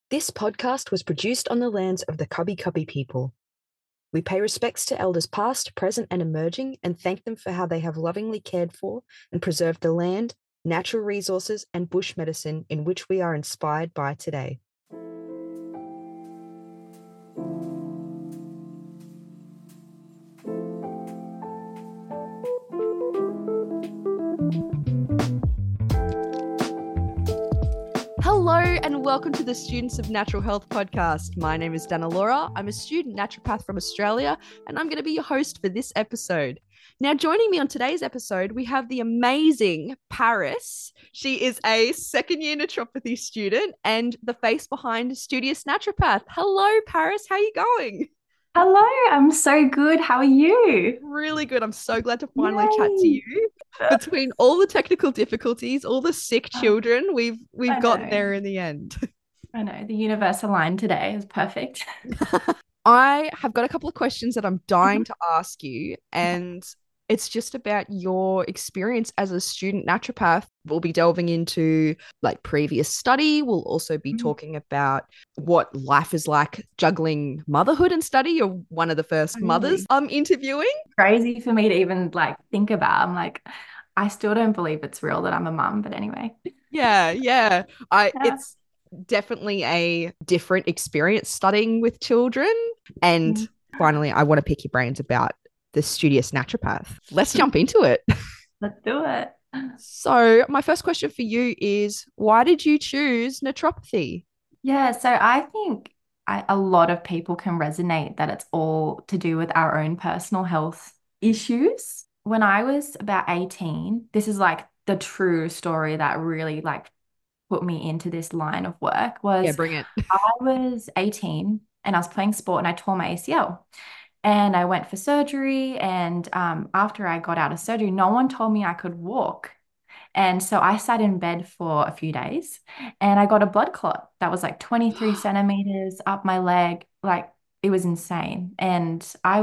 This podcast was produced on the lands of the Cubby Cubby people. We pay respects to elders past, present, and emerging, and thank them for how they have lovingly cared for and preserved the land, natural resources, and bush medicine in which we are inspired by today. Hello and welcome to the Students of Natural Health podcast. My name is Dana Laura. I'm a student naturopath from Australia, and I'm going to be your host for this episode. Now, joining me on today's episode, we have the amazing Paris. She is a second year naturopathy student and the face behind Studious Naturopath. Hello, Paris. How are you going? Hello, I'm so good. How are you? Really good. I'm so glad to finally chat to Yay. you. Between all the technical difficulties, all the sick Oh, children, we've I gotten know. there in the end. I know. The universe aligned today is perfect. I have got a couple of questions that I'm dying Mhm. to ask you, Okay. and it's just about your experience as a student naturopath. We'll be delving into like previous study. We'll also be Mhm. talking about what life is like juggling motherhood and study. You're one of the first mothers Totally. I'm interviewing. Crazy for me to even like think about. I'm like, I still don't believe it's real that I'm a mum, but anyway. Yeah, yeah. I Yeah. it's definitely a different experience studying with children. And Mm. finally, I want to pick your brains about the studious naturopath. Let's jump into it. Let's do it. So, my first question for you is why did you choose naturopathy? Yeah, so I think a lot of people can resonate that it's all to do with our own personal health issues. When I was about 18, this is like the true story that really like put me into this line of work Yeah, was bring it. I was 18 and I was playing sport and I tore my ACL. And I went for surgery. And after I got out of surgery, no one told me I could walk. And so I sat in bed for a few days and I got a blood clot that was like 23 centimeters up my leg. Like it was insane. And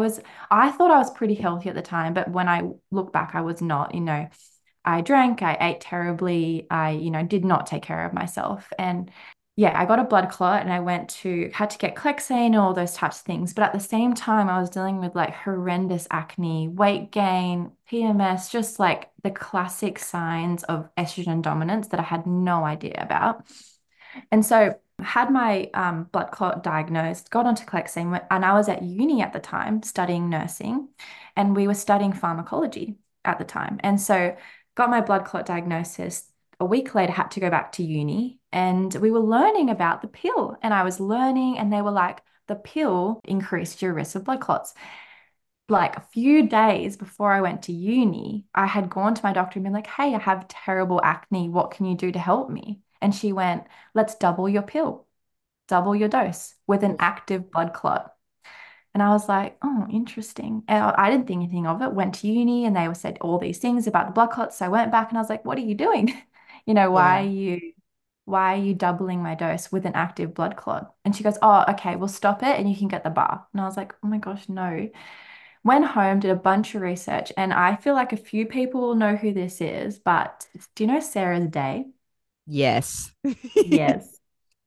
I thought I was pretty healthy at the time, but when I look back, I was not, I drank, I ate terribly, did not take care of myself. And yeah, I got a blood clot and had to get Clexane and all those types of things. But at the same time, I was dealing with like horrendous acne, weight gain, PMS, just like the classic signs of estrogen dominance that I had no idea about. And so I had my blood clot diagnosed, got onto Clexane, and I was at uni at the time studying nursing, and we were studying pharmacology at the time. And so got my blood clot diagnosis. A week later, had to go back to uni, and we were learning about the pill. And I was learning, and they were like, the pill increased your risk of blood clots. Like a few days before I went to uni, I had gone to my doctor and been like, hey, I have terrible acne. What can you do to help me? And she went, let's double your pill, double your dose with an active blood clot. And I was like, oh, interesting. And I didn't think anything of it. Went to uni and they were said all these things about the blood clots. So I went back and I was like, what are you doing? Yeah. Why are you doubling my dose with an active blood clot? And she goes, oh, okay, we'll stop it and you can get the bar. And I was like, oh my gosh, no. Went home, did a bunch of research, and I feel like a few people will know who this is, but do you know Sarah's Day? Yes. Yes.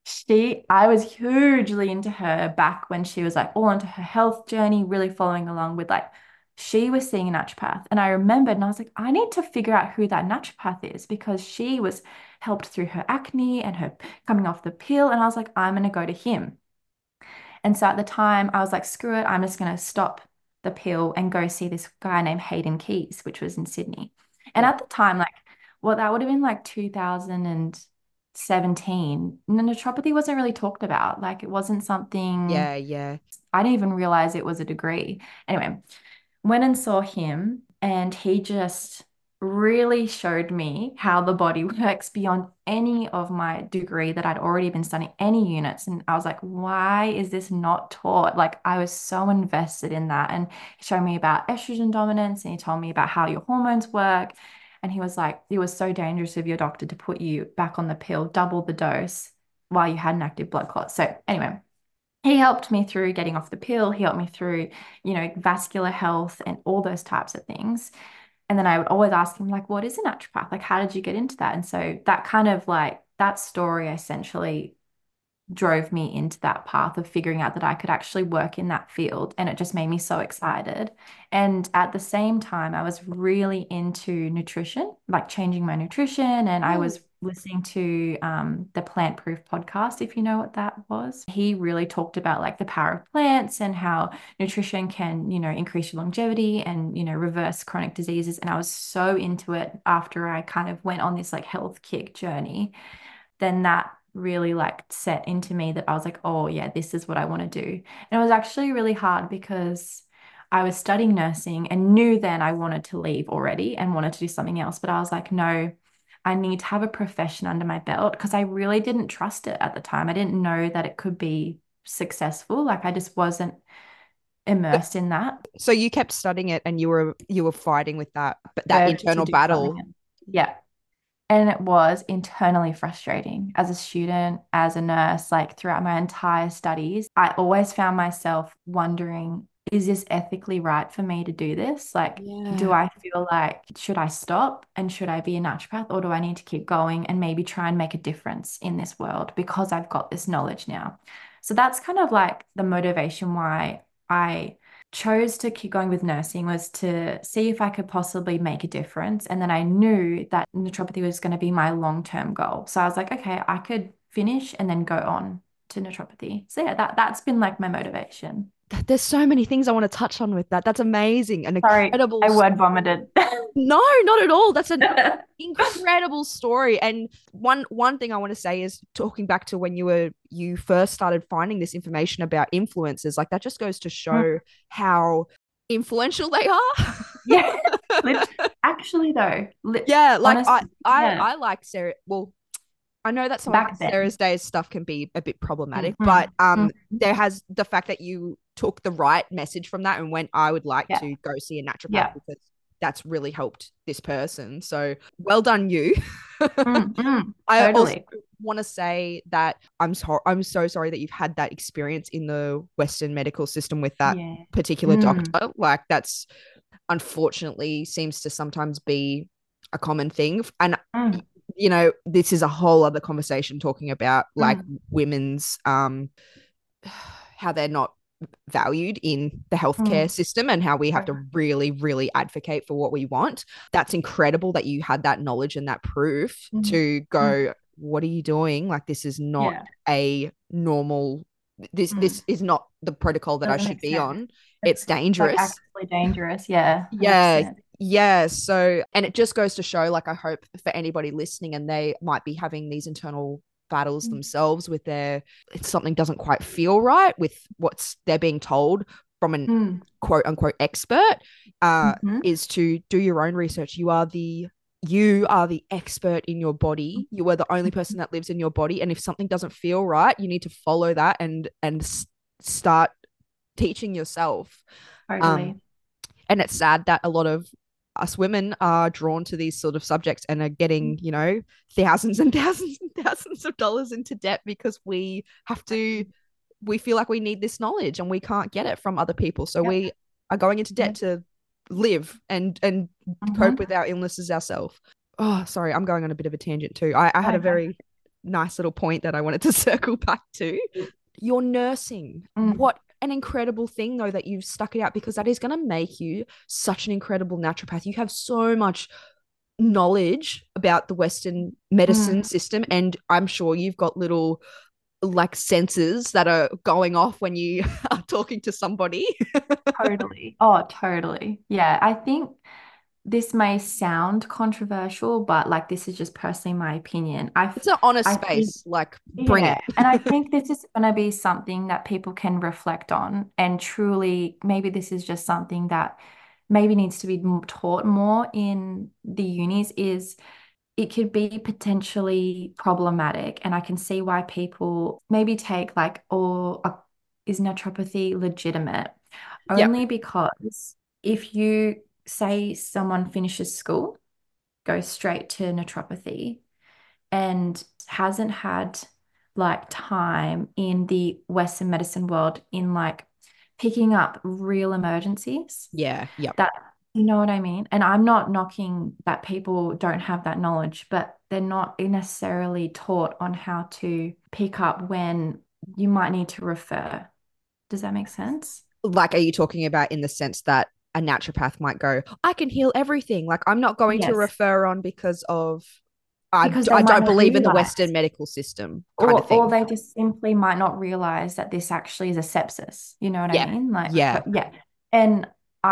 I was hugely into her back when she was like all into her health journey, really following along with like, she was seeing a naturopath. And I remembered and I was like, I need to figure out who that naturopath is because she was helped through her acne and her coming off the pill. And I was like, I'm going to go to him. And so at the time, I was like, screw it, I'm just going to stop the pill and go see this guy named Hayden Keys, which was in Sydney. And Yeah. at the time, like, well, that would have been like 2017. Naturopathy wasn't really talked about. Like, it wasn't something Yeah, yeah. I didn't even realize it was a degree. Anyway, went and saw him, and he just really showed me how the body works beyond any of my degree that I'd already been studying, any units. And I was like, why is this not taught? Like, I was so invested in that. And he showed me about estrogen dominance and he told me about how your hormones work. And he was like, it was so dangerous of your doctor to put you back on the pill, double the dose while you had an active blood clot. So, anyway, he helped me through getting off the pill. He helped me through, vascular health and all those types of things. And then I would always ask him, like, what is a naturopath? Like, how did you get into that? And so that kind of like that story essentially drove me into that path of figuring out that I could actually work in that field. And it just made me so excited. And at the same time, I was really into nutrition, like changing my nutrition. And I was listening to the Plant Proof podcast, if you know what that was. He really talked about like the power of plants and how nutrition can, increase your longevity and, reverse chronic diseases. And I was so into it after I kind of went on this like health kick journey. Then that really like set into me that I was like, oh yeah, this is what I want to do. And it was actually really hard because I was studying nursing and knew then I wanted to leave already and wanted to do something else. But I was like, no, I need to have a profession under my belt because I really didn't trust it at the time. I didn't know that it could be successful. Like I just wasn't immersed in that. So you kept studying it and you were fighting with that Urge to internal do battle. something. Yeah. And it was internally frustrating as a student, as a nurse, like throughout my entire studies. I always found myself wondering, is this ethically right for me to do this? Like, do I feel like, should I stop and should I be a naturopath or do I need to keep going and maybe try and make a difference in this world because I've got this knowledge now? So that's kind of like the motivation why I chose to keep going with nursing was to see if I could possibly make a difference. And then I knew that naturopathy was going to be my long-term goal. So I was like, okay, I could finish and then go on to naturopathy. So yeah, that's been like my motivation. There's so many things I want to touch on with that. That's amazing. An Sorry, incredible I word vomited. No, not at all. That's an incredible story. And one thing I want to say is talking back to when you first started finding this information about influencers, like that just goes to show how influential they are. Yeah. Actually though. Yeah, like honestly, I like Sarah. Well, I know that some of back then. Sarah's Day's stuff can be a bit problematic, Mhm. but Mhm. there has the fact that you took the right message from that and went, I would like Yeah. to go see a naturopath Yeah. because that's really helped this person. So well done, you. I also Totally. want to say that I'm so sorry that you've had that experience in the Western medical system with that Yeah. particular doctor. Like that's unfortunately seems to sometimes be a common thing. And this is a whole other conversation talking about like women's how they're not valued in the healthcare system and how we have to really, really advocate for what we want. That's incredible that you had that knowledge and that proof to go, what are you doing? Like, this is not a normal, this is not the protocol that I should be on. It's dangerous. Like actually dangerous. Yeah. 100%. Yeah. Yeah. So, and it just goes to show, like, I hope for anybody listening and they might be having these internal battles themselves with if something doesn't quite feel right with what's they're being told from an quote unquote expert, is to do your own research. You are the expert in your body. You are the only person that lives in your body. And if something doesn't feel right, you need to follow that and start teaching yourself. Totally. And it's sad that a lot of us women are drawn to these sort of subjects and are getting, thousands and thousands and thousands of dollars into debt because we feel like we need this knowledge and we can't get it from other people. So we are going into debt to live and cope with our illnesses ourselves. Oh, sorry, I'm going on a bit of a tangent too. I had a very nice little point that I wanted to circle back to. Your nursing, what an incredible thing though that you've stuck it out, because that is going to make you such an incredible naturopath. You have so much knowledge about the Western medicine system, and I'm sure you've got little like sensors that are going off when you are talking to somebody. Totally. Oh, totally. Yeah, I think this may sound controversial, but like this is just personally my opinion. It's an honest I space, think, like bring it. And I think this is going to be something that people can reflect on and truly, maybe this is just something that maybe needs to be taught more in the unis is it could be potentially problematic. And I can see why people maybe take like, oh, is naturopathy legitimate? Only because if you say someone finishes school, goes straight to naturopathy and hasn't had like time in the Western medicine world in like picking up real emergencies. Yeah. Yep. That You know what I mean? And I'm not knocking that people don't have that knowledge, but they're not necessarily taught on how to pick up when you might need to refer. Does that make sense? Like, are you talking about in the sense that a naturopath might go, I can heal everything? Like, I'm not going to Yes, refer on because of because they I might don't not believe in the Western realize, medical system kind of or thing. they just simply might not realize that this actually is a sepsis. You know what I Yeah. mean? Like, Yeah. but yeah. And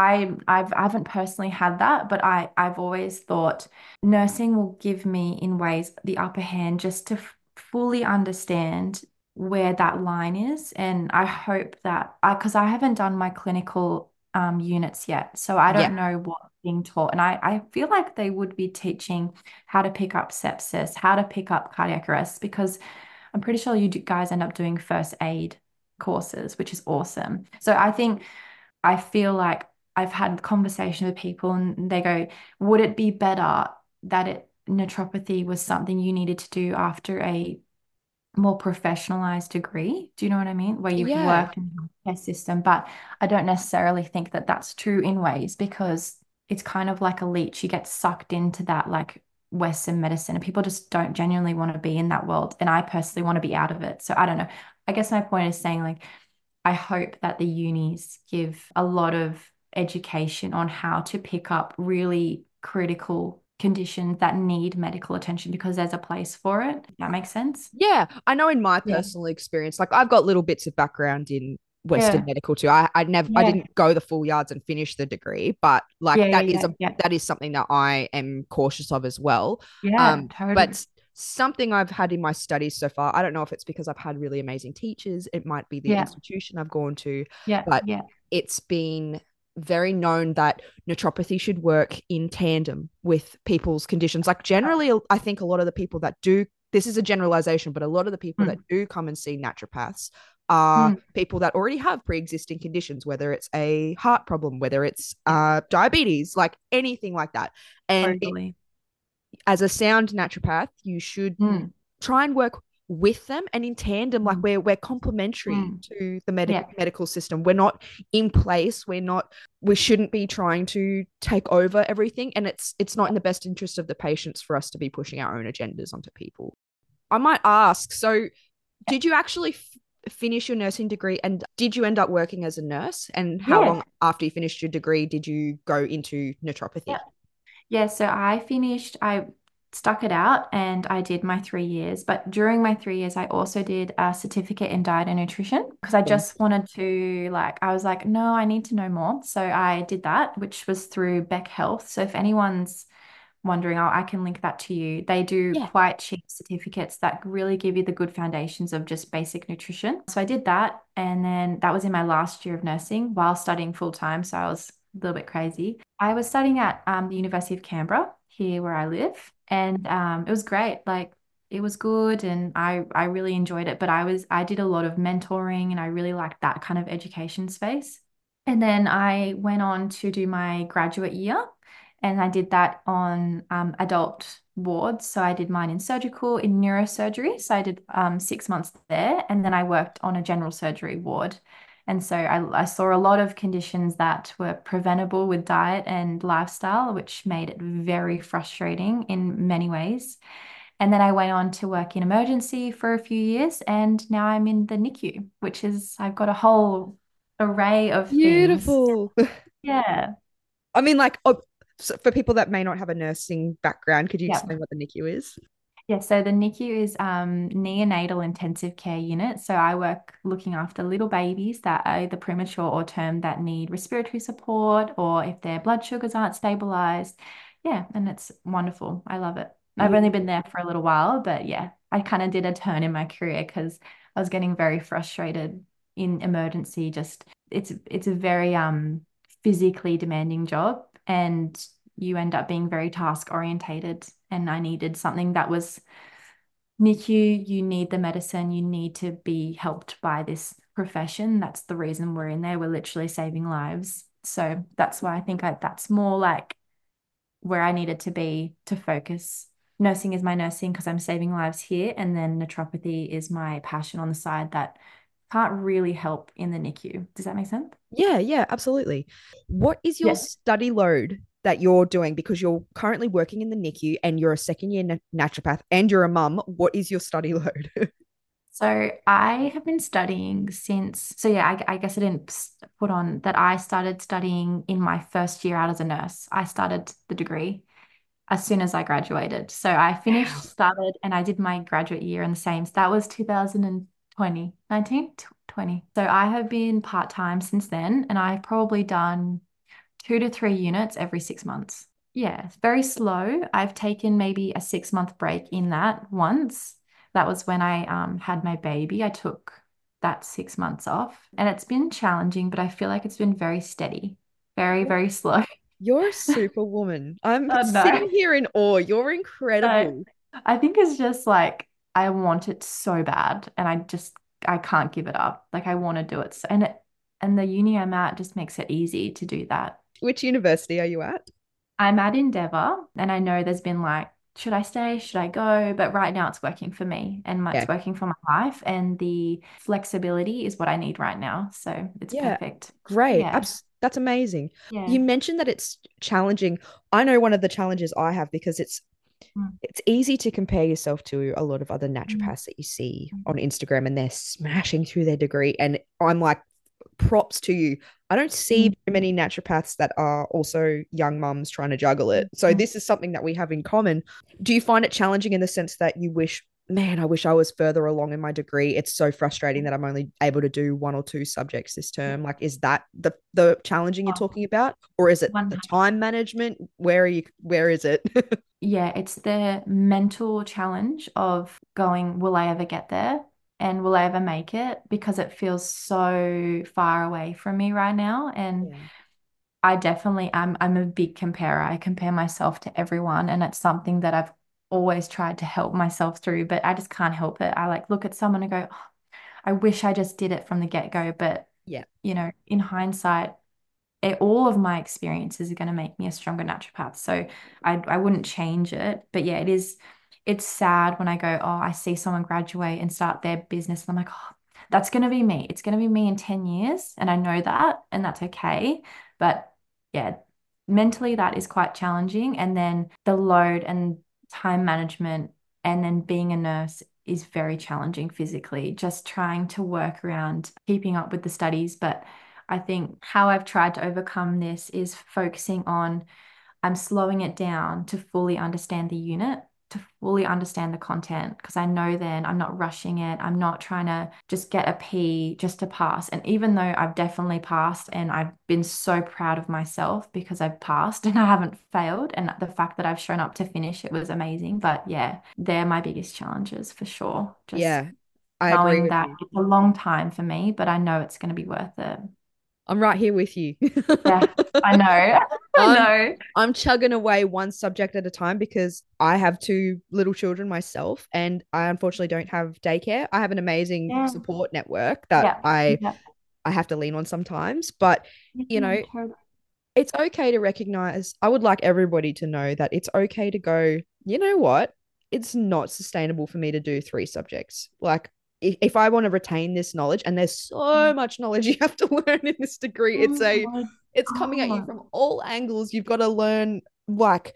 I haven't personally had that, but I've always thought nursing will give me in ways the upper hand just to fully understand where that line is. And I hope that because I haven't done my clinical units yet, so I Yeah. don't know what's being taught. And I feel like they would be teaching how to pick up sepsis, how to pick up cardiac arrest, because I'm pretty sure guys end up doing first aid courses, which is awesome. So I feel like I've had conversation with people and they go, would it be better that naturopathy was something you needed to do after a more professionalized degree? Do you know what I mean? Where you've Yeah. worked in the healthcare system, but I don't necessarily think that that's true in ways because it's kind of like a leech. You get sucked into that like Western medicine, and people just don't genuinely want to be in that world. And I personally want to be out of it. So I don't know. I guess my point is saying like I hope that the unis give a lot of education on how to pick up really critical conditions that need medical attention because there's a place for it. Does that make sense? Yeah. I know in my Yeah. personal experience, like I've got little bits of background in Western Yeah. medical too. I Yeah. didn't go the full yards and finish the degree, but like Yeah. Yeah. Yeah. Yeah. that is something that I am cautious of as well. Yeah. Totally. But something I've had in my studies so far, I don't know if it's because I've had really amazing teachers, it might be the Yeah. institution I've gone to, Yeah. but Yeah. it's been very known that naturopathy should work in tandem with people's conditions. Like generally, I think a lot of the people that do, this is a generalization, but a lot of the people that Mm. do come and see naturopaths are Mm. people that already have pre-existing conditions, whether it's a heart problem, whether it's diabetes, like anything like that. And Totally. as a sound naturopath, you should Mm. try and work with them and in tandem, like Mm. we're complementary Mm. to the Yeah. medical system. We're not in place. We shouldn't be trying to take over everything. And it's not in the best interest of the patients for us to be pushing our own agendas onto people. I might ask, so did you actually finish your nursing degree and did you end up working as a nurse? And how Yeah. long after you finished your degree did you go into naturopathy? Yeah. Yeah, so I stuck it out and I did my 3 years. But during my 3 years, I also did a certificate in diet and nutrition because I Yeah. just wanted to, like, I was like, no, I need to know more. So I did that, which was through Beck Health. So if anyone's wondering, I can link that to you. They do Yeah. quite cheap certificates that really give you the good foundations of just basic nutrition. So I did that. And then that was in my last year of nursing while studying full time. So I was a little bit crazy. I was studying at the University of Canberra, here where I live. And it was great. Like, it was good and I really enjoyed it. But I did a lot of mentoring and I really liked that kind of education space. And then I went on to do my graduate year and I did that on adult wards. So I did mine in surgical, in neurosurgery. So I did 6 months there. And then I worked on a general surgery ward. And so I saw a lot of conditions that were preventable with diet and lifestyle, which made it very frustrating in many ways. And then I went on to work in emergency for a few years. And now I'm in the NICU, which is, I've got a whole array of things. Beautiful. Yeah. I mean, like, so for people that may not have a nursing background, could you Yeah. explain what the NICU is? Yeah, so the NICU is neonatal intensive care unit. So I work looking after little babies that are either premature or term that need respiratory support or if their blood sugars aren't stabilized. Yeah, and it's wonderful. I love it. I've only been Beautiful. there for a little while, but yeah, I kind of did a turn in my career because I was getting very frustrated in emergency. Just it's a very physically demanding job and you end up being very task orientated. And I needed something that was NICU, you need the medicine, you need to be helped by this profession. That's the reason we're in there. We're literally saving lives. So that's why I think that's more like where I needed to be to focus. Nursing is my nursing because I'm saving lives here. And then naturopathy is my passion on the side that can't really help in the NICU. Does that make sense? Yeah, yeah, absolutely. What is your Yeah. study load that you're doing? Because you're currently working in the NICU and you're a second year naturopath and you're a mum. What is your study load? So I have been studying since, so yeah, I guess I didn't put on that I started studying in my first year out as a nurse. I started the degree as soon as I graduated. So I finished, Wow. started, and I did my graduate year in the same. So that was 2020, 19, 20. So I have been part-time since then, and I've probably done 2 to 3 units every 6 months. Yeah, it's very slow. I've taken maybe a 6 month break in that once. That was when I had my baby. I took that 6 months off, and it's been challenging, but I feel like it's been very steady, very, very slow. You're a superwoman. I'm Oh, sitting no. here in awe. You're So incredible. I think it's just like I want it so bad, and I can't give it up. Like I want to do it. And the uni I'm at just makes it easy to do that. Which university are you at? I'm at Endeavour, and I know there's been like, should I stay? Should I go? But right now it's working for me, and Yeah. it's working for my life, and the flexibility is what I need right now. So it's Yeah. perfect. Great. Yeah. That's amazing. Yeah. You mentioned that it's challenging. I know one of the challenges I have because Mm, it's easy to compare yourself to a lot of other mm, naturopaths that you see mm, on Instagram and they're smashing through their degree. And I'm like, props to you. I don't see mm, very many naturopaths that are also young mums trying to juggle it. So mm. this is something that we have in common. Do you find it challenging in the sense that you wish, man, I wish I was further along in my degree? It's so frustrating that I'm only able to do one or two subjects this term. Like, is that the challenging you're talking about? Or is it the 100. time management? Where is it? Yeah, it's the mental challenge of going, will I ever get there? And will I ever make it? Because it feels so far away from me right now. And Yeah. I definitely I'm a big comparer. I compare myself to everyone, and it's something that I've always tried to help myself through, but I just can't help it. I like look at someone and go, "Oh, I wish I just did it from the get-go." But Yeah. in hindsight, all of my experiences are going to make me a stronger naturopath. So I wouldn't change it. But yeah, it's sad when I go, oh, I see someone graduate and start their business, and I'm like, oh, that's going to be me. It's going to be me in 10 years. And I know that, and that's okay. But yeah, mentally that is quite challenging. And then the load and time management, and then being a nurse is very challenging physically, just trying to work around keeping up with the studies. But I think how I've tried to overcome this is focusing on I'm slowing it down to fully understand the unit, to fully understand the content, because I know then I'm not rushing it. I'm not trying to just get a P just to pass. And even though I've definitely passed and I've been so proud of myself because I've passed and I haven't failed, and the fact that I've shown up to finish it was amazing. But yeah, they're my biggest challenges for sure. Just Yeah. I agree knowing with that you. it's a long time for me, but I know it's going to be worth it. I'm right here with you. Yeah, I know. I I'm know. I'm chugging away one subject at a time because I have two little children myself and I unfortunately don't have daycare. I have an amazing Yeah. support network that Yeah. I Yeah. I have to lean on sometimes, but you Yeah, know, totally. it's okay to recognize. I would like everybody to know that it's okay to go, you know what? It's not sustainable for me to do three subjects. Like if I want to retain this knowledge, and there's so much knowledge you have to learn in this degree, Oh my it's coming at you God. from all angles. You've got to learn like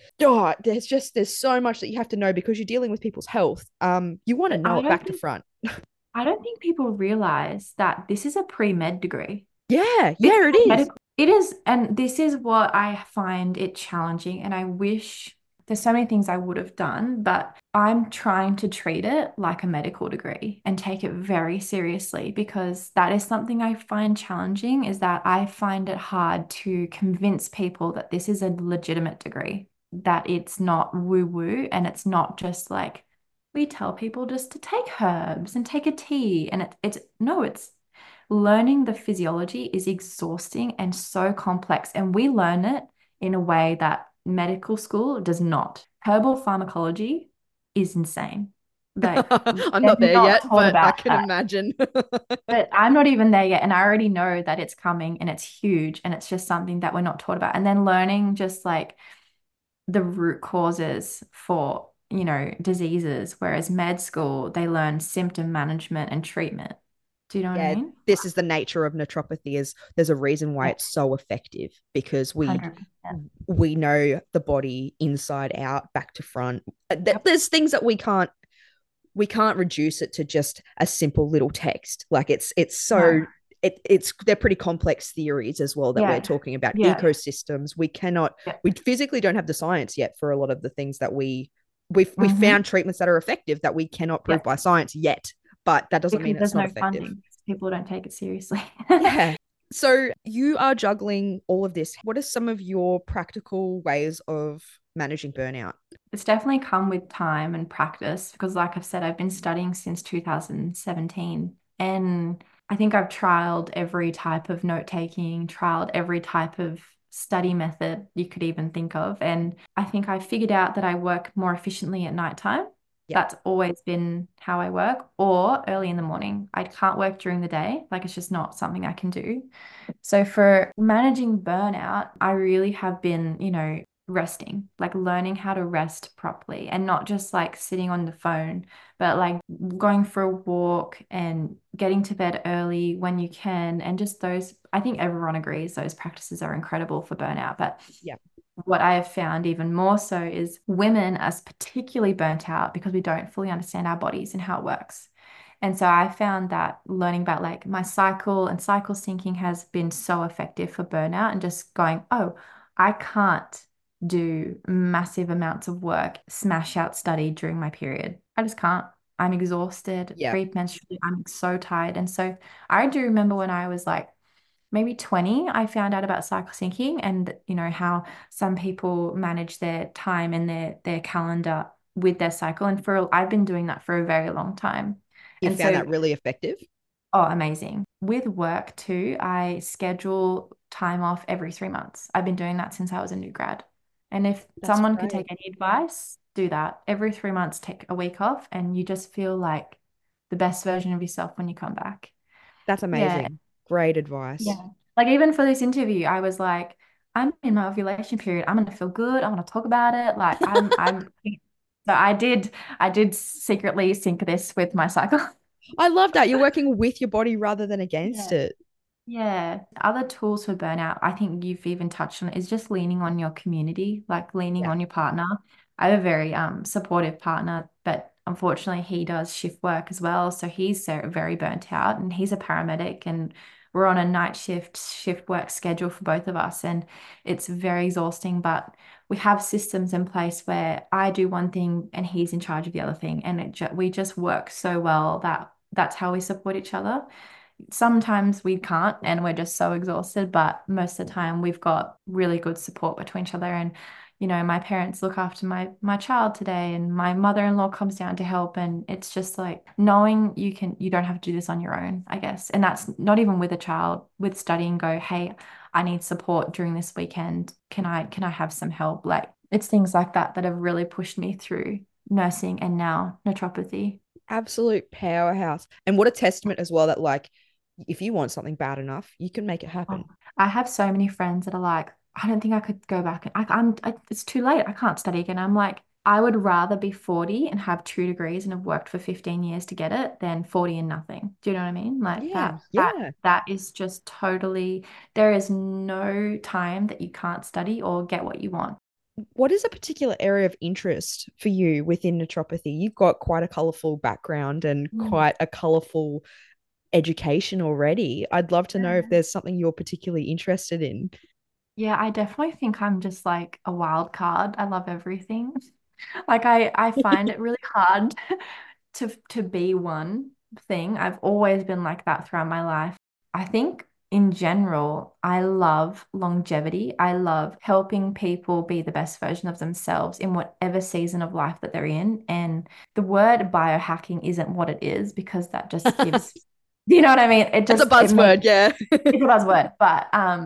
there's so much that you have to know because you're dealing with people's health. You want to But know it back to front. I don't think people realize that this is a pre-med degree. Yeah, This yeah, is it a is. medical. It is, and this is what I find it challenging. And I wish there's so many things I would have done, but I'm trying to treat it like a medical degree and take it very seriously because that is something I find challenging, is that I find it hard to convince people that this is a legitimate degree, that it's not woo-woo and it's not just like we tell people just to take herbs and take a tea. And it's no, it's learning the physiology is exhausting and so complex, and we learn it in a way that medical school does not. Herbal pharmacology is insane. Like, I'm they're not there not yet, taught but I about can that. imagine. But I'm not even there yet, and I already know that it's coming and it's huge, and it's just something that we're not taught about. And then learning just like the root causes for, diseases, whereas med school, they learn symptom management and treatment. Do you know what I Yeah, mean? this is the nature of naturopathy. Is there's a reason why Yeah, it's so effective, because we 100%. we know the body inside out, back to front. Yep. There's things that we can't reduce it to just a simple little text. Like it's No. so they're pretty complex theories as well that we're Yeah. talking about. Yeah. Ecosystems. Yeah. We physically don't have the science yet for a lot of the things that we Mm-hmm. found treatments that are effective that we cannot prove Yeah. by science yet. But that doesn't Because mean it's there's not no effective. funding. People don't take it seriously. Yeah. So you are juggling all of this. What are some of your practical ways of managing burnout? It's definitely come with time and practice because, like I've said, I've been studying since 2017. And I think I've trialed every type of note taking, trialed every type of study method you could even think of. And I think I figured out that I work more efficiently at nighttime. Yeah. That's always been how I work, or early in the morning. I can't work during the day. Like it's just not something I can do. So for managing burnout, I really have been, resting, like learning how to rest properly and not just like sitting on the phone, but like going for a walk and getting to bed early when you can. And just those, I think everyone agrees those practices are incredible for burnout. But Yeah. what I have found even more so is women are particularly burnt out because we don't fully understand our bodies and how it works. And so I found that learning about like my cycle and cycle syncing has been so effective for burnout and just going, oh, I can't do massive amounts of work, smash out study during my period. I just can't. I'm exhausted, Yeah. premenstrually, I'm so tired. And so I do remember when I was like maybe 20, I found out about cycle syncing and how some people manage their time and their calendar with their cycle. And I've been doing that for a very long time. You And found so, that really effective? oh, amazing. With work too, I schedule time off every 3 months. I've been doing that since I was a new grad. And if That's someone could great. take any advice, do that. Every 3 months, take a week off, and you just feel like the best version of yourself when you come back. That's Yeah. amazing. Great advice. Yeah. Like even for this interview, I was like, I'm in my ovulation period. I'm gonna feel good. I want to talk about it. Like so I did secretly sync this with my cycle. I love that. You're working with your body rather than against Yeah. it. Yeah. Other tools for burnout, I think you've even touched on, is just leaning on your community, like leaning Yeah. on your partner. I have a very supportive partner, but unfortunately he does shift work as well. So he's very burnt out and he's a paramedic and we're on a night shift work schedule for both of us. And it's very exhausting, but we have systems in place where I do one thing and he's in charge of the other thing. And we just work so well that that's how we support each other. Sometimes we can't and we're just so exhausted, but most of the time we've got really good support between each other. And my parents look after my child today and my mother-in-law comes down to help, and it's just like knowing you don't have to do this on your own, I guess. And that's not even with a child. With studying, go, hey, I need support during this weekend, can I have some help? Like it's things like that that have really pushed me through nursing and now naturopathy. Absolute powerhouse. And what a testament as well that, like, if you want something bad enough, you can make it Oh, happen. I have so many friends that are like, I don't think I could go back. It's too late. I can't study again. I'm like, I would rather be 40 and have 2 degrees and have worked for 15 years to get it than 40 and nothing. Do you know what I mean? Like Yeah. that Yeah. that is just totally, there is no time that you can't study or get what you want. What is a particular area of interest for you within naturopathy? You've got quite a colorful background and Mm. quite a colorful education already. I'd love to know if there's something you're particularly interested in. Yeah, I definitely think I'm just like a wild card. I love everything. Like I find it really hard to be one thing. I've always been like that throughout my life. I think in general, I love longevity. I love helping people be the best version of themselves in whatever season of life that they're in. And the word biohacking isn't what it is because that just gives, you know what I mean? That's a It makes, buzzword, yeah. it's a buzzword, but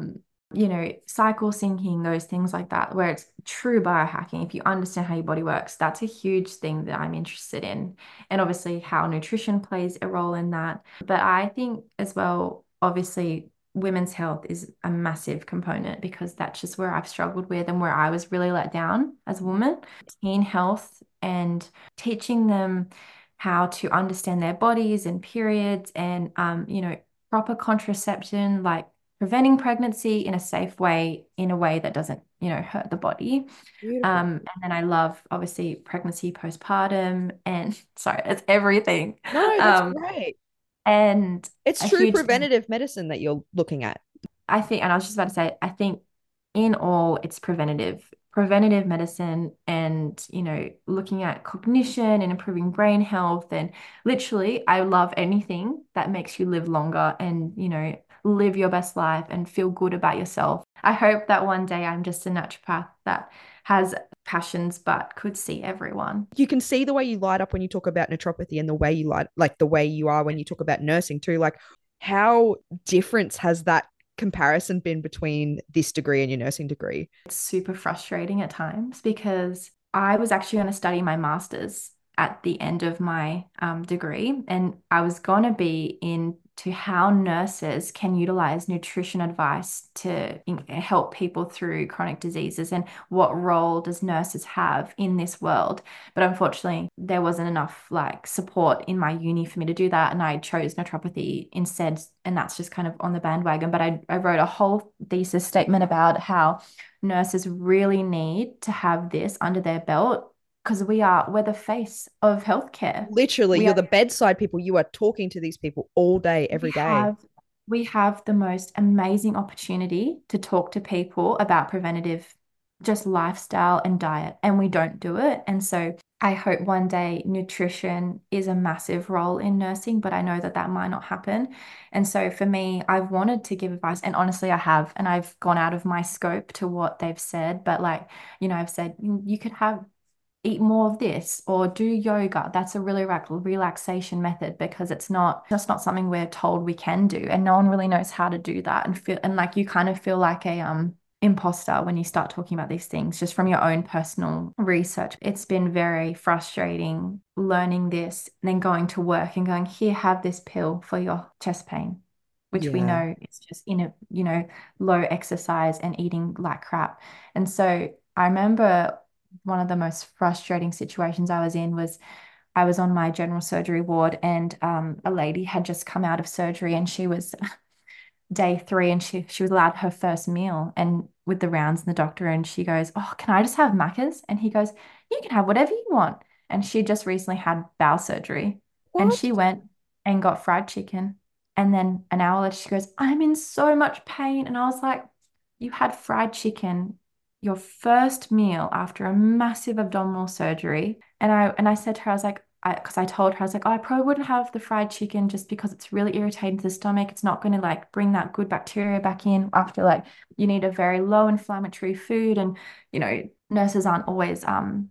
cycle syncing, those things like that, where it's true biohacking. If you understand how your body works, that's a huge thing that I'm interested in. And obviously how nutrition plays a role in that. But I think as well, obviously, women's health is a massive component because that's just where I've struggled with and where I was really let down as a woman. Teen health and teaching them how to understand their bodies and periods and, proper contraception, like preventing pregnancy in a safe way, in a way that doesn't, hurt the body. Beautiful. And then I love obviously pregnancy, postpartum, and sorry, it's everything. No, that's Um, great. and It's a true huge thing, preventative medicine that you're looking at. I think, and I was just about to say, I think in all, it's preventative medicine and, looking at cognition and improving brain health. And literally, I love anything that makes you live longer and, live your best life and feel good about yourself. I hope that one day I'm just a naturopath that has passions but could see everyone. You can see the way you light up when you talk about naturopathy and the way you light, like the way you are when you talk about nursing too. Like, how different has that comparison been between this degree and your nursing degree? It's super frustrating at times because I was actually going to study my master's at the end of my degree, and I was going to be into how nurses can utilize nutrition advice to help people through chronic diseases and what role does nurses have in this world. But unfortunately, there wasn't enough like support in my uni for me to do that, and I chose naturopathy instead, and that's just kind of on the bandwagon. But I wrote a whole thesis statement about how nurses really need to have this under their belt because we're the face of healthcare. Literally, We you're are the bedside people. You are talking to these people all day, we every day. have we have the most amazing opportunity to talk to people about preventative just lifestyle and diet, and we don't do it. And so I hope one day nutrition is a massive role in nursing, but I know that that might not happen. And so for me, I've wanted to give advice, and honestly, I have, and I've gone out of my scope to what they've said. But like, I've said you could have eat more of this or do yoga. That's a really relaxation method because it's not just not something we're told we can do, and no one really knows how to do that, and feel and like you kind of feel like a imposter when you start talking about these things just from your own personal research. It's been very frustrating learning this and then going to work and going, here, have this pill for your chest pain, which we Yeah. know is just in a, low exercise and eating like crap. And so I remember one of the most frustrating situations I was in was I was on my general surgery ward, and a lady had just come out of surgery, and she was day 3, and she was allowed her first meal and with the rounds and the doctor, and she goes, oh, can I just have Macca's? And he goes, you can have whatever you want. And she just recently had bowel surgery, and What? she went and got fried chicken. And then an hour later, she goes, I'm in so much pain. And I was like, you had fried chicken, your first meal after a massive abdominal surgery. And I said to her, I was like, because I told her, I was like, oh, I probably wouldn't have the fried chicken just because it's really irritating to the stomach. It's not going to like bring that good bacteria back in after like you need a very low inflammatory food. And, nurses aren't always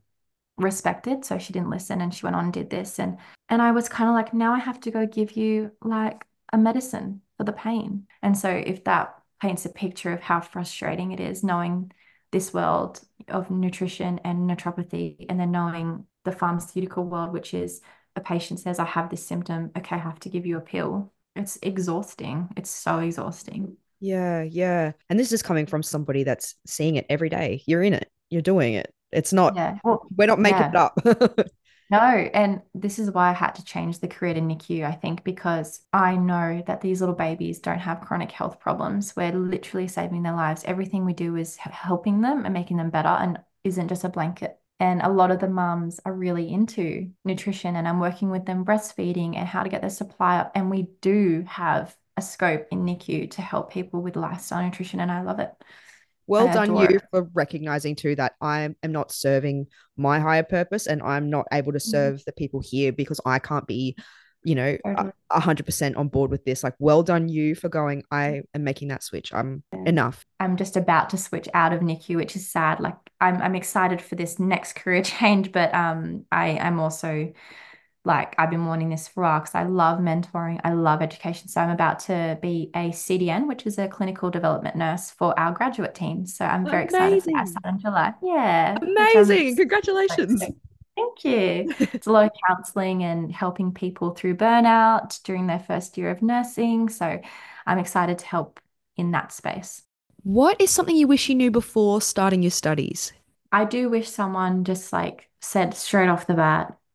respected. So she didn't listen, and she went on and did this. And I was kind of like, now I have to go give you like a medicine for the pain. And so if that paints a picture of how frustrating it is knowing this world of nutrition and naturopathy, and then knowing the pharmaceutical world, which is a patient says, I have this symptom. Okay, I have to give you a pill. It's exhausting. It's so exhausting. Yeah, yeah. And this is coming from somebody that's seeing it every day. You're in it. You're doing it. It's not, Yeah. Well, we're not making it yeah. up. No, and this is why I had to change the career to NICU, I think, because I know that these little babies don't have chronic health problems. We're literally saving their lives. Everything we do is helping them and making them better and isn't just a blanket. And a lot of the mums are really into nutrition, and I'm working with them breastfeeding and how to get their supply up. And we do have a scope in NICU to help people with lifestyle nutrition, and I love it. Well I done adore you it. for recognizing too that I am not serving my higher purpose, and I'm not able to Mhm. serve the people here because I can't be, you know, Totally. 100% on board with this. Like, well done you for going, I am making that switch. I'm enough. I'm just about to switch out of NICU, which is sad. Like I'm excited for this next career change, but I'm also like I've been wanting this for a while because I love mentoring, I love education. So I'm about to be a CDN, which is a clinical development nurse for our graduate team. So I'm very excited for that. I Amazing. start in July. Yeah, which I'm Amazing. so Congratulations. excited. Thank you. It's a lot of counseling and helping people through burnout during their first year of nursing. So I'm excited to help in that space. What is something you wish you knew before starting your studies? I do wish someone just like said straight off the bat,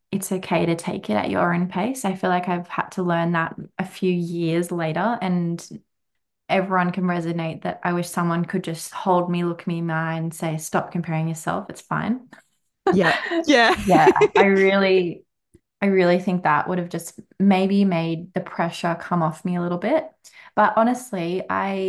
it's okay to take it at your own pace. I feel like I've had to learn that a few years later, and everyone can resonate that I wish someone could just hold me, look me in my eye and say, stop comparing yourself. It's fine. Yeah. Yeah. Yeah, I really think that would have just maybe made the pressure come off me a little bit. But honestly,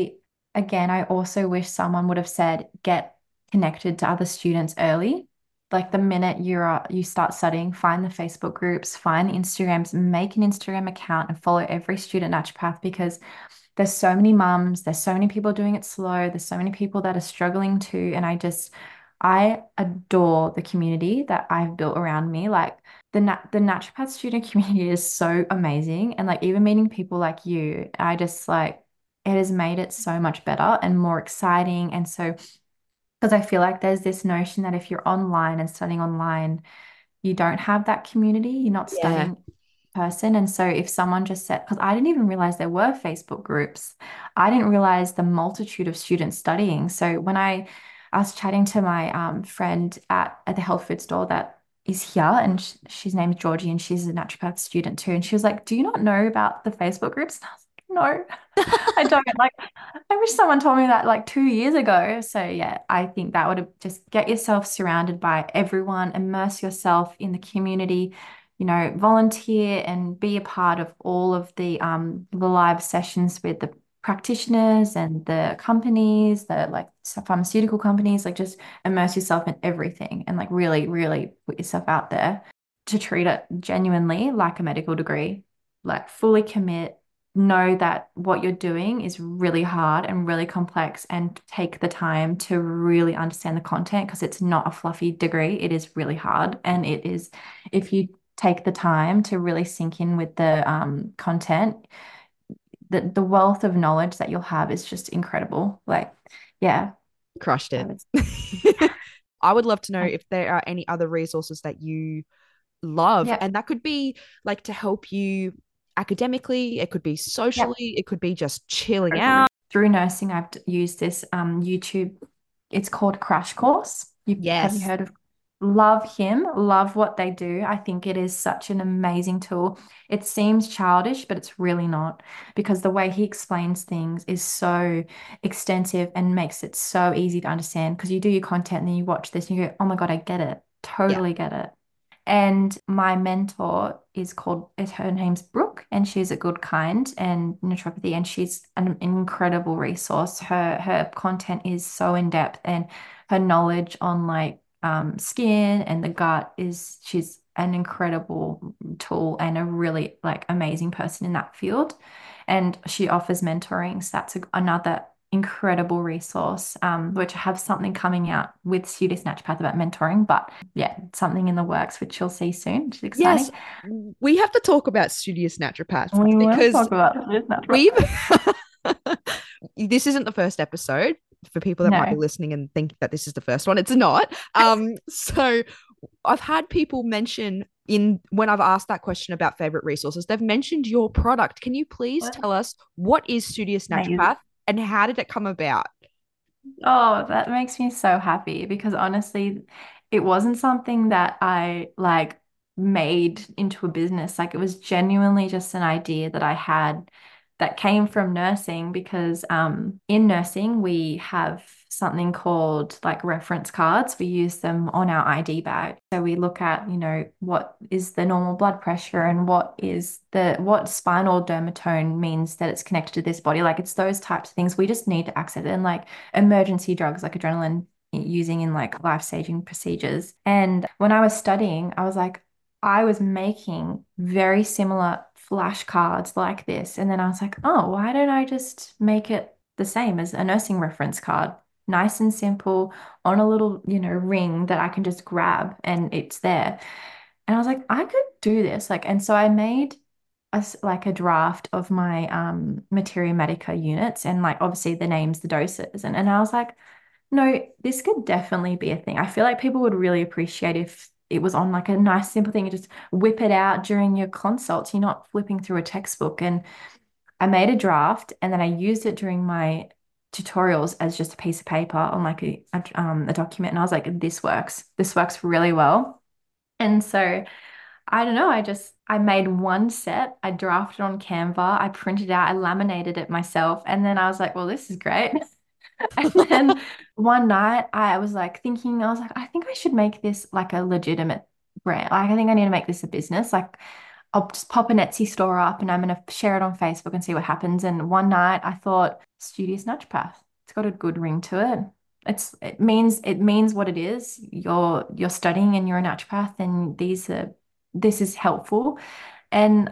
I also wish someone would have said, get connected to other students early. Like the minute you start studying, find the Facebook groups, find the Instagrams, make an Instagram account and follow every student naturopath, because there's so many mums, there's so many people doing it slow, there's so many people that are struggling too. And I adore the community that I've built around me. Like the naturopath student community is so amazing. And like even meeting people like you, I just like it has made it so much better and more exciting. And so because I feel like there's this notion that if you're online and studying online, you don't have that community, you're not Yeah. studying in person. And so if someone just said, because I didn't even realize there were Facebook groups, I didn't realize the multitude of students studying. So when I was chatting to my friend at the health food store that is here, and she's named Georgie, and she's a naturopath student too. And she was like, "Do you not know about the Facebook groups?" And I was like, "No, I don't." Like, I wish someone told me that like 2 years ago. So yeah, I think that would have just get yourself surrounded by everyone, immerse yourself in the community, volunteer and be a part of all of the live sessions with the practitioners and the companies, the like pharmaceutical companies, like just immerse yourself in everything and like really, really put yourself out there to treat it genuinely like a medical degree, like fully commit, know that what you're doing is really hard and really complex, and take the time to really understand the content, because it's not a fluffy degree. It is really hard. And it is, if you take the time to really sink in with the content, the wealth of knowledge that you'll have is just incredible. Like, yeah, Crushed I it. would, I would love to know if there are any other resources that you love. yeah, And that could be like to help you academically, it could be yeah. socially, it could be just chilling Totally. out. Through nursing, I've used this YouTube. It's called Crash Course. Have you Yes. heard of? Love him, love what they do. I think it is such an amazing tool. It seems childish, but it's really not, because the way he explains things is so extensive and makes it so easy to understand. Because you do your content and then you watch this and you go, oh my God, I get it. Yeah. Totally get it. And my mentor her name's Brooke, and she's a Good Kind and naturopathy, and she's an incredible resource. Her content is so in depth, and her knowledge on like skin and the gut she's an incredible tool and a really like amazing person in that field. And she offers mentoring. So that's another incredible resource, which I have something coming out with Studious Naturopath about mentoring, but yeah, something in the works, which you'll see soon, which is Yes. exciting. We have to talk about Studious Naturopath We will because talk about Studious we've Naturopath. this isn't the first episode for people that might be No. listening and think that this is the first one. It's not. So I've had people mention in when I've asked that question about favorite resources, they've mentioned your product. Can you please tell us what is Studious Amazing. Naturopath and how did it come about? Oh, that makes me so happy, because honestly, it wasn't something that I like made into a business. Like it was genuinely just an idea that I had that came from nursing, because in nursing we have something called like reference cards. We use them on our ID bag. So we look at, what is the normal blood pressure and what spinal dermatome means that it's connected to this body. Like it's those types of things. We just need to access it. And like emergency drugs like adrenaline using in like life-saving procedures. And when I was studying, I was like, I was making very similar flashcards like this. And then I was like, oh, why don't I just make it the same as a nursing reference card? Nice and simple on a little, ring that I can just grab and it's there. And I was like, I could do this. Like, and so I made like a draft of my Materia Medica units, and like obviously the names, the doses. And I was like, no, this could definitely be a thing. I feel like people would really appreciate if it was on like a nice, simple thing. You just whip it out during your consults. You're not flipping through a textbook. And I made a draft, and then I used it during my tutorials as just a piece of paper on like a document. And I was like, this works. This works really well. And so I don't know. I made one set. I drafted on Canva. I printed out, I laminated it myself. And then I was like, well, this is great. And then one night I was like thinking, I was like, I think I should make this like a legitimate brand. Like, I think I need to make this a business. Like, I'll just pop an Etsy store up and I'm going to share it on Facebook and see what happens. And one night I thought, Studious Naturopath. It's got a good ring to it. It means what it is. You're studying and you're a naturopath, and this is helpful. And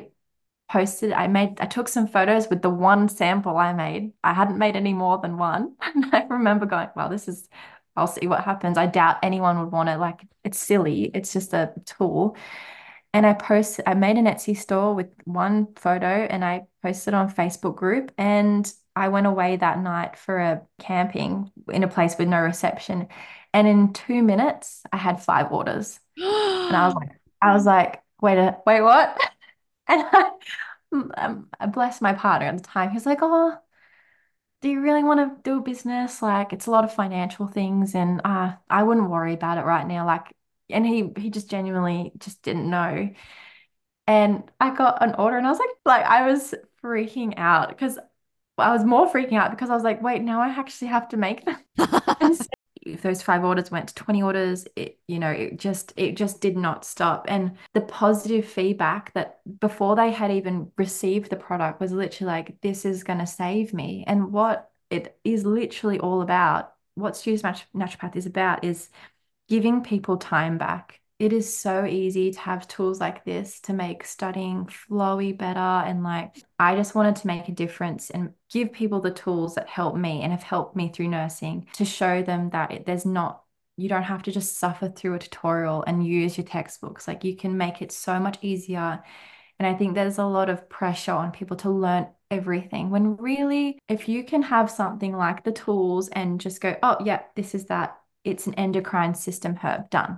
I took some photos with the one sample I made. I hadn't made any more than one. And I remember going, well, I'll see what happens. I doubt anyone would want it. Like, it's silly. It's just a tool. And I made an Etsy store with one photo and I posted on Facebook group. And I went away that night for a camping in a place with no reception. And in 2 minutes, I had 5 orders. And I was like, wait, what? And I bless my partner at the time. He was like, oh, do you really want to do a business? Like, it's a lot of financial things, and I wouldn't worry about it right now. Like, and he just genuinely just didn't know. And I got an order, and I was like I was freaking out because I was more freaking out because I was like, wait, now I actually have to make them. And so if those 5 orders went to 20 orders, it just did not stop. And the positive feedback that before they had even received the product was literally like, this is going to save me. And what it is literally all about, what Studious Naturopath is about, is giving people time back. It is so easy to have tools like this to make studying flowy better. And like, I just wanted to make a difference and give people the tools that help me and have helped me through nursing, to show them that you don't have to just suffer through a tutorial and use your textbooks. Like, you can make it so much easier. And I think there's a lot of pressure on people to learn everything, when really, if you can have something like the tools and just go, oh, yeah, this is that. It's an endocrine system herb, done.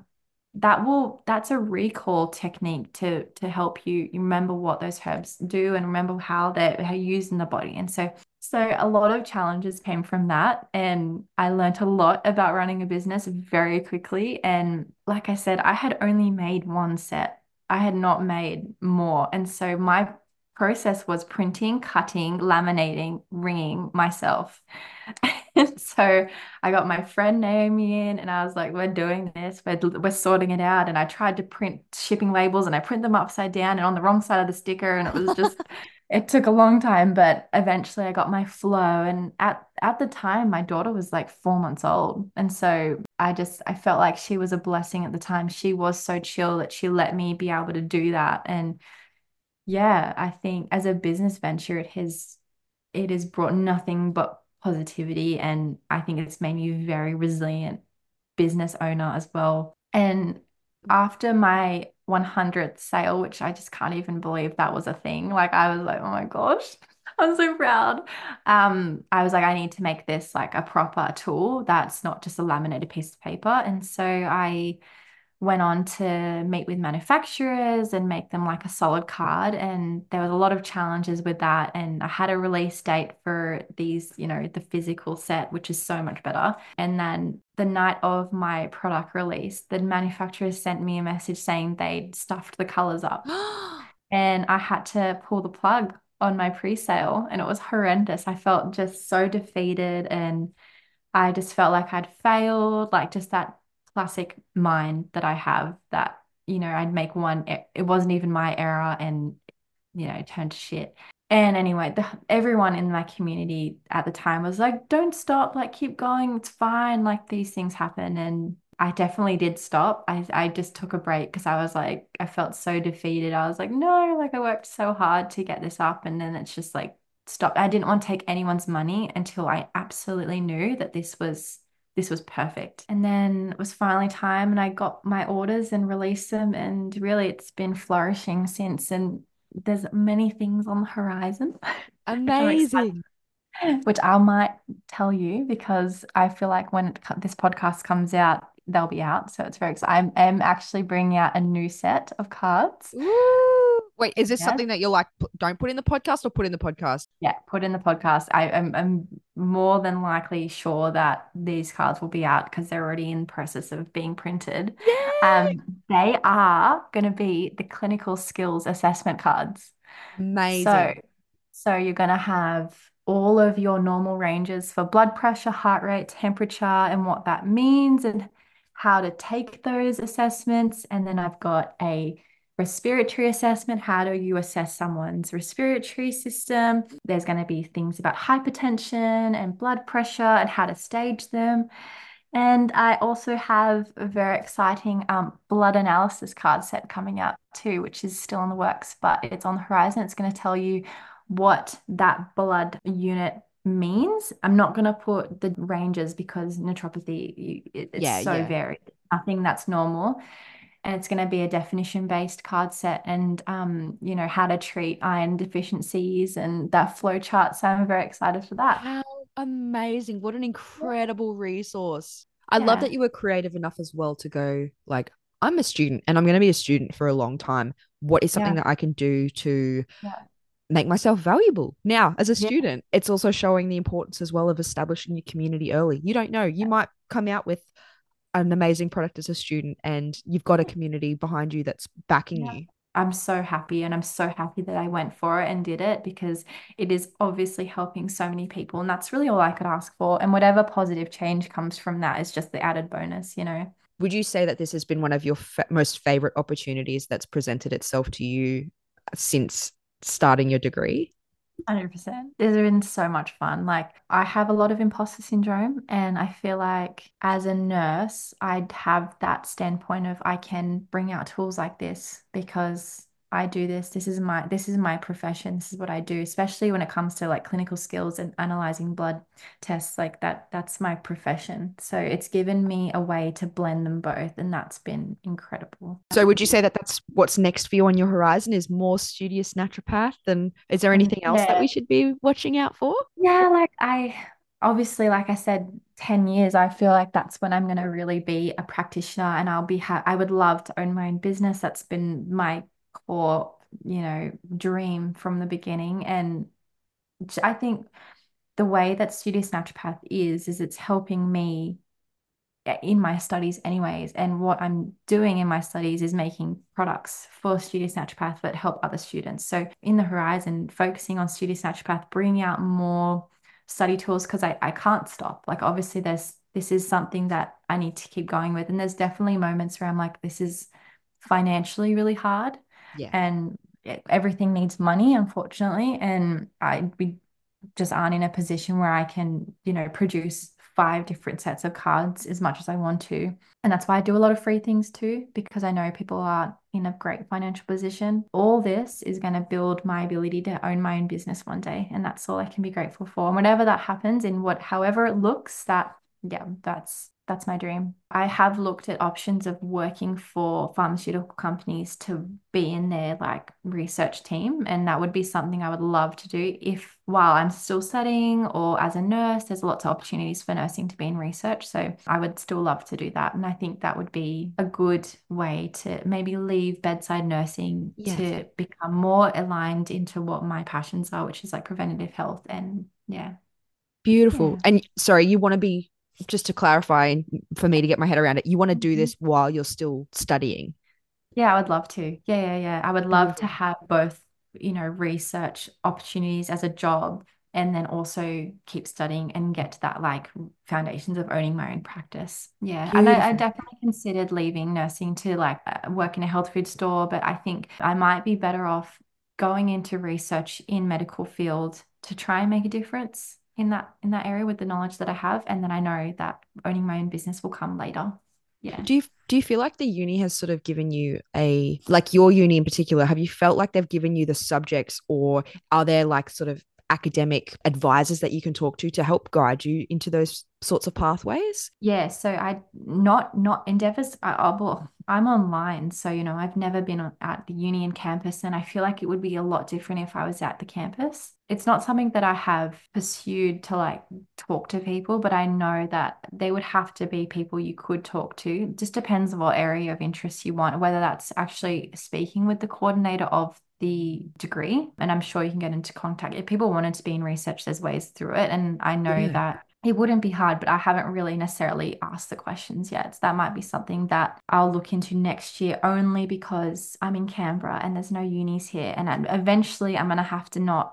That's a recall technique to help you remember what those herbs do and remember how they're used in the body. And so a lot of challenges came from that. And I learned a lot about running a business very quickly. And like I said, I had only made one set. I had not made more. And so my process was printing, cutting, laminating, ringing myself. And so I got my friend Naomi in, and I was like, we're doing this, we're sorting it out. And I tried to print shipping labels, and I print them upside down and on the wrong side of the sticker. And it was just, it took a long time, but eventually I got my flow. And at the time, my daughter was like 4 months old. And so I felt like she was a blessing at the time. She was so chill that she let me be able to do that. And yeah, I think as a business venture, it has brought nothing but positivity. And I think it's made me a very resilient business owner as well. And after my 100th sale, which I just can't even believe that was a thing, like, I was like, oh my gosh, I'm so proud. I was like, I need to make this like a proper tool that's not just a laminated piece of paper. And so I went on to meet with manufacturers and make them like a solid card. And there was a lot of challenges with that. And I had a release date for these, the physical set, which is so much better. And then the night of my product release, the manufacturers sent me a message saying they'd stuffed the colors up. And I had to pull the plug on my pre-sale, and it was horrendous. I felt just so defeated, and I just felt like I'd failed, like just that classic mind that I have, that, I'd make one, it wasn't even my error, and, it turned to shit. And anyway, everyone in my community at the time was like, don't stop, like, keep going, it's fine, like, these things happen. And I definitely did stop. I just took a break because I was like, I felt so defeated. I was like, no, like, I worked so hard to get this up, and then it's just like, stop. I didn't want to take anyone's money until I absolutely knew that this was perfect. And then it was finally time, and I got my orders and released them, and really it's been flourishing since. And there's many things on the horizon, which I'm excited, Amazing. which I might tell you, because I feel like when this podcast comes out, they'll be out. So it's very exciting. I'm actually bringing out a new set of cards. Ooh. Wait, is this Yes. something that you're like, don't put in the podcast or put in the podcast? Yeah, put in the podcast. I'm more than likely sure that these cards will be out because they're already in the process of being printed. Yeah. They are going to be the clinical skills assessment cards. So, Amazing. so you're going to have all of your normal ranges for blood pressure, heart rate, temperature, and what that means, and how to take those assessments. And then I've got a respiratory assessment. How do you assess someone's respiratory system? There's going to be things about hypertension and blood pressure and how to stage them. And I also have a very exciting blood analysis card set coming out too, which is still in the works, but it's on the horizon. It's going to tell you what that blood unit means. I'm not going to put the ranges because naturopathy, it's Yeah, so yeah. varied. Nothing that's normal. And it's going to be a definition-based card set and, how to treat iron deficiencies and that flow chart. So I'm very excited for that. How amazing. What an incredible resource. I love Yeah. that you were creative enough as well to go, like, I'm a student and I'm going to be a student for a long time. What is something Yeah. that I can do to Yeah. make myself valuable? Now, as a Yeah. student, it's also showing the importance as well of establishing your community early. You don't know, you might come out with an amazing product as a student and you've got a community behind you that's backing Yeah. you. I'm so happy and I'm so happy that I went for it and did it because it is obviously helping so many people. And that's really all I could ask for. And whatever positive change comes from that is just the added bonus. Would you say that this has been one of your most favorite opportunities that's presented itself to you since starting your degree? 100%. It's been so much fun. Like, I have a lot of imposter syndrome, and I feel like as a nurse, I'd have that standpoint of I can bring out tools like this because I do this. This is my profession. This is what I do, especially when it comes to like clinical skills and analyzing blood tests like that. That's my profession. So it's given me a way to blend them both, and that's been incredible. So would you say that that's what's next for you on your horizon is more studious naturopath? And is there anything else that Yeah. we should be watching out for? Yeah, like I obviously, like I said, 10 years, I feel like that's when I'm going to really be a practitioner and I would love to own my own business. That's been my core, dream from the beginning. And I think the way that Studious Naturopath is it's helping me in my studies anyways. And what I'm doing in my studies is making products for Studious Naturopath that help other students. So in the horizon, focusing on Studious Naturopath, bringing out more study tools because I can't stop. Like obviously this is something that I need to keep going with. And there's definitely moments where I'm like, this is financially really hard Yeah. and everything needs money, unfortunately. And we just aren't in a position where I can, produce 5 different sets of cards as much as I want to. And that's why I do a lot of free things too, because I know people aren't in a great financial position. All this is going to build my ability to own my own business one day. And that's all I can be grateful for. And whenever that happens, in however it looks, yeah, that's my dream. I have looked at options of working for pharmaceutical companies to be in their like research team, and that would be something I would love to do if while I'm still studying or as a nurse, there's lots of opportunities for nursing to be in research. So I would still love to do that. And I think that would be a good way to maybe leave bedside nursing Yes. to become more aligned into what my passions are, which is like preventative health. And yeah. Beautiful. Yeah. And sorry, you want to be, just to clarify, and for me to get my head around it, you want to do Mhm. this while you're still studying. Yeah, I would love to. Yeah, yeah, yeah. I would love to Beautiful. have both, research opportunities as a job and then also keep studying and get to that like foundations of owning my own practice. Yeah. And I Beautiful. definitely considered leaving nursing to like work in a health food store, but I think I might be better off going into research in medical field to try and make a difference in that area with the knowledge that I have. And then I know that owning my own business will come later. Yeah. Do you feel like the uni has sort of given you a, like your uni in particular, have you felt like they've given you the subjects, or are there like sort of academic advisors that you can talk to help guide you into those sorts of pathways? Yeah, so I not endeavors. Well, I'm online, so I've never been at the uni and campus, and I feel like it would be a lot different if I was at the campus. It's not something that I have pursued to like talk to people, but I know that they would have to be people you could talk to. It just depends on what area of interest you want, whether that's actually speaking with the coordinator of the degree, and I'm sure you can get into contact. If people wanted to be in research, there's ways through it, and I know that it wouldn't be hard, but I haven't really necessarily asked the questions yet. So that might be something that I'll look into next year, only because I'm in Canberra and there's no unis here. And eventually I'm going to have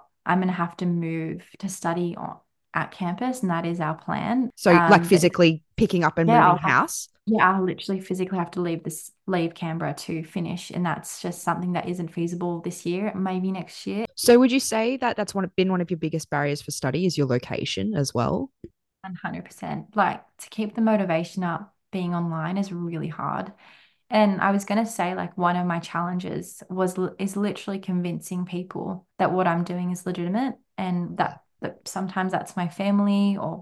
to move to study at campus, and that is our plan. So like physically picking up and moving house? I'll literally physically have to leave Canberra to finish, and that's just something that isn't feasible this year, maybe next year. So would you say that that's been one of your biggest barriers for study is your location as well? 100%. Like, to keep the motivation up, being online is really hard. And I was going to say, like, one of my challenges is literally convincing people that what I'm doing is legitimate, and that sometimes that's my family or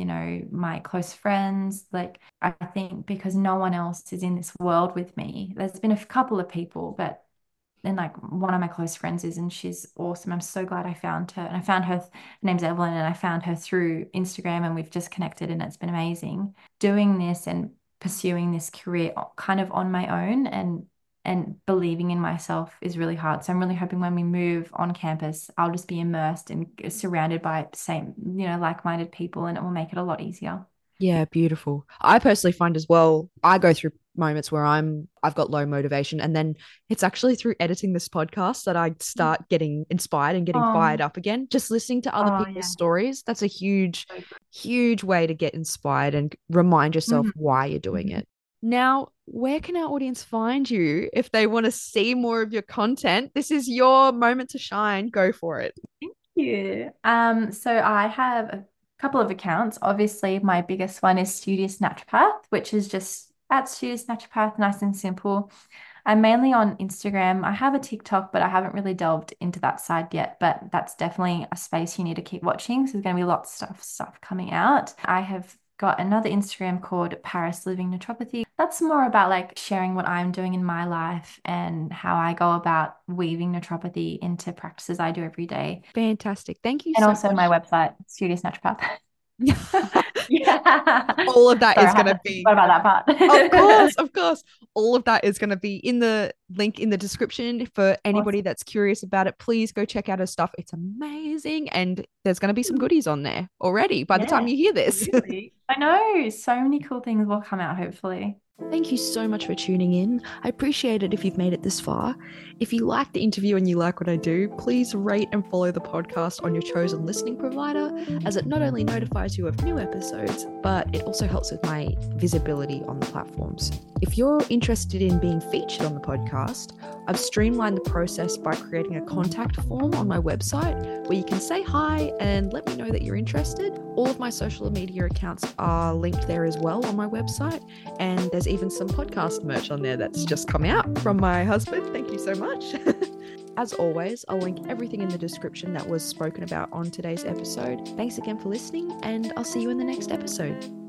my close friends. Like, I think because no one else is in this world with me. There's been a couple of people, but then like one of my close friends is, and she's awesome. I'm so glad I found her. And I found her name's Evelyn, and I found her through Instagram, and we've just connected, and it's been amazing doing this and pursuing this career kind of on my own, and believing in myself is really hard. So I'm really hoping when we move on campus, I'll just be immersed and surrounded by same, like-minded people, and it will make it a lot easier. Yeah, beautiful. I personally find as well, I go through moments where I've got low motivation, and then it's actually through editing this podcast that I start getting inspired and getting fired up again. Just listening to other people's stories, that's a huge way to get inspired and remind yourself why you're doing it. Now, where can our audience find you if they want to see more of your content? This is your moment to shine. Go for it. Thank you. So I have a couple of accounts. Obviously, my biggest one is Studious Naturopath, which is just at Studious Naturopath, nice and simple. I'm mainly on Instagram. I have a TikTok, but I haven't really delved into that side yet. But that's definitely a space you need to keep watching. So there's going to be lots of stuff coming out. I have got another Instagram called Paris Living Naturopathy. That's more about like sharing what I'm doing in my life and how I go about weaving naturopathy into practices I do every day. Fantastic. Thank you so much. And also my website, Studious Naturopath. All of that is going to be. What about that part? Of course. All of that is going to be in the link in the description for anybody that's curious about it. Please go check out her stuff. It's amazing. And there's going to be some goodies on there already by the time you hear this. Really. I know. So many cool things will come out, hopefully. Thank you so much for tuning in. I appreciate it if you've made it this far. If you like the interview and you like what I do, please rate and follow the podcast on your chosen listening provider, as it not only notifies you of new episodes, but it also helps with my visibility on the platforms. If you're interested in being featured on the podcast, I've streamlined the process by creating a contact form on my website where you can say hi and let me know that you're interested. All of my social media accounts are linked there as well on my website, and there's even some podcast merch on there that's just come out from my husband. Thank you so much. As always, I'll link everything in the description that was spoken about on today's episode. Thanks again for listening, and I'll see you in the next episode.